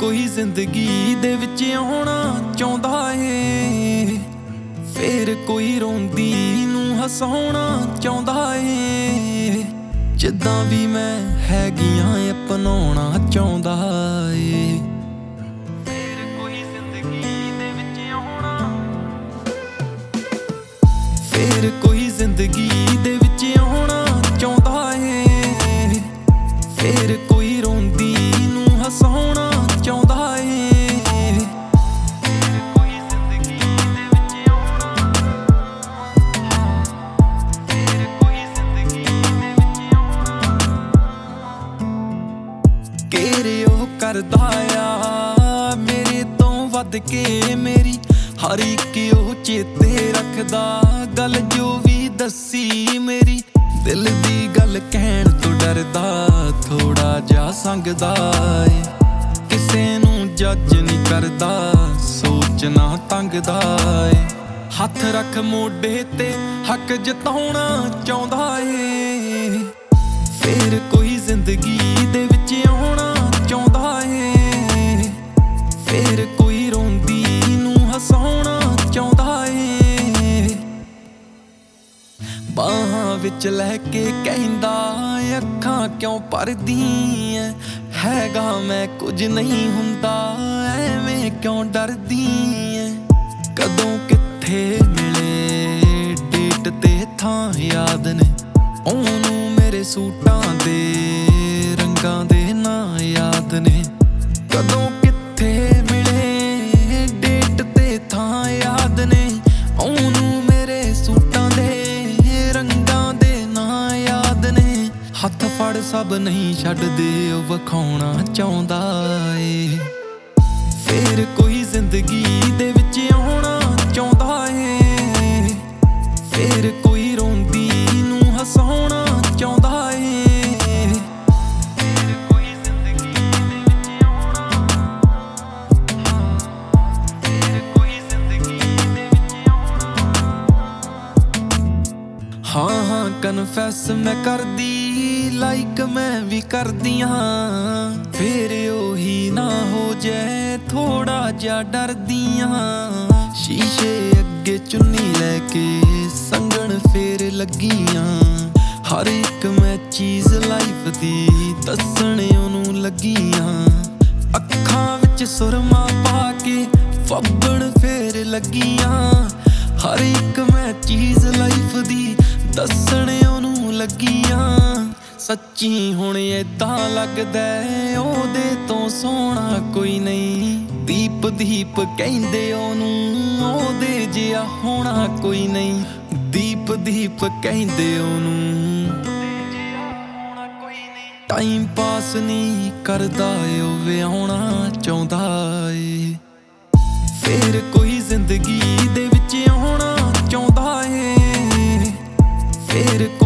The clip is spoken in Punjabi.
ਕੋਈ ਜ਼ਿੰਦਗੀ ਦੇ ਵਿੱਚ ਆਉਣਾ ਚਾਹੁੰਦਾ ਏ, ਫੇਰ ਕੋਈ ਰੋਂਦੀ ਨੂੰ ਹਸਾਉਣਾ ਚਾਹੁੰਦਾ ਏ। ਜਿੱਦਾਂ ਵੀ ਮੈਂ ਹੈਗੀਆਂ ਅਪਣਾਉਣਾ ਚਾਹੁੰਦਾ ਏ। ਫੇਰ ਕੋਈ ਜ਼ਿੰਦਗੀ ਦੇ ਵਿੱਚ ਆਉਣਾ, ਫੇਰ ਕੋਈ ਜ਼ਿੰਦਗੀ ਦੇ ਵਿੱਚ ਆਉਣਾ ਚਾਹੁੰਦਾ ਏ, ਫੇਰ ਕੋਈ ਰੋਂਦੀ ਨੂੰ ਹਸਾਉਣਾ ਚਾਹੁੰਦਾ ਏ। ਕੇਰੇ ਉਹ ਕਰਦਾ ਆ ਮੇਰੇ ਤੋਂ ਵੱਧ ਕੇ ਮੇਰੀ, ਹਰ ਇੱਕ ਉਹ ਚੇਤੇ ਰੱਖਦਾ ਗੱਲ ਜੋ ਵੀ ਦੱਸੀ ਮੇਰੀ। ਦਿਲ ਦੀ ਗੱਲ ਕਹਿਣ ਤੋਂ ਡਰਦਾ, ਥੋੜਾ ਜਿਹਾ ਸੰਗਦਾ ਏ। ਕਿਸੇ ਨੂੰ ਜੱਜ ਨਹੀਂ ਕਰਦਾ, ਸੋਚਣਾ ਤੰਗਦਾ ਏ। ਹੱਥ ਰੱਖ ਮੋਢੇ ਤੇ ਹੱਕ ਜਤਾਉਣਾ ਚਾਹੁੰਦਾ ਏ। ਫੇਰ ਕੋਈ ਜ਼ਿੰਦਗੀ ਦੇ ਵਿੱਚ ਆਉਣਾ ਚਾਹੁੰਦਾ ਏ, ਫੇਰ ਕੋਈ ਰੋਂਦੀ ਨੂੰ ਹਸਾਉਣਾ ਚਾਹੁੰਦਾ ਏ। ਬਾਹਾਂ ਵਿੱਚ ਲੈ ਕੇ ਕਹਿੰਦਾ ਅੱਖਾਂ ਕਿਉਂ ਭਰਦੀ ਐ, ਹੈਗਾ ਮੈਂ ਕੁਝ ਨਹੀਂ ਹੁੰਦਾ ਐਵੇਂ ਕਿਉਂ ਡਰਦੀ ਐ। ਕਦੋਂ ਕਿੱਥੇ ਮਿਲੇ ਡੇਟ ਤੇ ਥਾਂ ਯਾਦ ਨੇ, ਉਹਨੂੰ ਮੇਰੇ ਸੂਟਾਂ ਦੇ ਰੰਗਾਂ ਦੇ ਨਾਂ ਯਾਦ ਨੇ। ਕਦੋਂ ਕਿੱਥੇ ਮਿਲੇ ਡੇਟ ਤੇ ਥਾਂ ਯਾਦ ਨੇ, ਉਹਨੂੰ ਮੇਰੇ ਸੂਟਾਂ ਦੇ ਰੰਗਾਂ ਦੇ ਨਾਂ ਯਾਦ ਨੇ। ਹੱਥ ਫੜ ਸਭ ਨਹੀਂ ਛੱਡਦੇ, ਉਹ ਵਿਖਾਉਣਾ ਚਾਹੁੰਦਾ ਏ। ਫੇਰ ਕੋਈ ਜ਼ਿੰਦਗੀ ਦੇ ਵਿੱਚ ਆਉਣਾ ਚਾਹੁੰਦਾ ਏ, ਫੇਰ ਕੋਈ ਰੋਂਦੀ ਨੂੰ ਹਸਾਉਣਾ ਚਾਹੁੰਦਾ ਏ। ਫੇਰ ਕੋਈ ਜ਼ਿੰਦਗੀ ਦੇ ਵਿੱਚ ਆਉਣਾ, ਫੇਰ ਕੋਈ ਜ਼ਿੰਦਗੀ ਦੇ ਵਿੱਚ ਆਉਣਾ। ਹਾਂ ਕਨਫੈਸ ਮੈਂ ਕਰਦੀ, ਲਾਈਕ ਮੈਂ ਵੀ ਕਰਦੀਆਂ, ਫੇਰ ਉਹੀ ਨਾ ਹੋ ਜਾਏ ਥੋੜਾ ਜਿਹਾ ਡਰਦੀਆਂ। ਸ਼ੀਸ਼ੇ ਅੱਗੇ ਚੁੰਨੀ ਲੈ ਕੇ ਸੰਗਣ ਫੇਰ ਲੱਗੀਆਂ, ਹਰ ਇੱਕ ਮੈਂ ਚੀਜ਼ ਲਾਈਫ ਦੀ ਦੱਸਣ ਉਹਨੂੰ ਲੱਗੀਆਂ। ਅੱਖਾਂ ਵਿੱਚ ਸੁਰਮਾ ਪਾ ਕੇ ਫੱਬਣ ਫੇਰ ਲੱਗੀਆਂ, ਹਰ ਇੱਕ ਮੈਂ ਚੀਜ਼ ਲਾਈਫ ਦੀ ਦੱਸਣ ਉਹਨੂੰ ਲੱਗੀਆਂ। ਸੱਚੀ ਹੁਣ ਏਦਾਂ ਲੱਗਦਾ ਉਹਦੇ ਤੋਂ ਸੋਹਣਾ ਕੋਈ ਨਹੀਂ, ਦੀਪ ਦੀਪ ਕਹਿੰਦੇ ਉਹਨੂੰ ਉਹਦੇ ਜਿਹਾ ਹੋਣਾ ਕੋਈ ਨਹੀਂ। ਦੀਪ ਦੀਪ ਕਹਿੰਦੇ ਉਹਨੂੰ ਟਾਈਮ ਪਾਸ ਨਹੀਂ ਕਰਦਾ, ਉਹ ਵਿਆਹੁਣਾ ਚਾਹੁੰਦਾ ਏ। ਫੇਰ ਕੋਈ ਜ਼ਿੰਦਗੀ ਦੇ ਵਿੱਚ ਆਉਣਾ ਚਾਹੁੰਦਾ ਏ, ਫੇਰ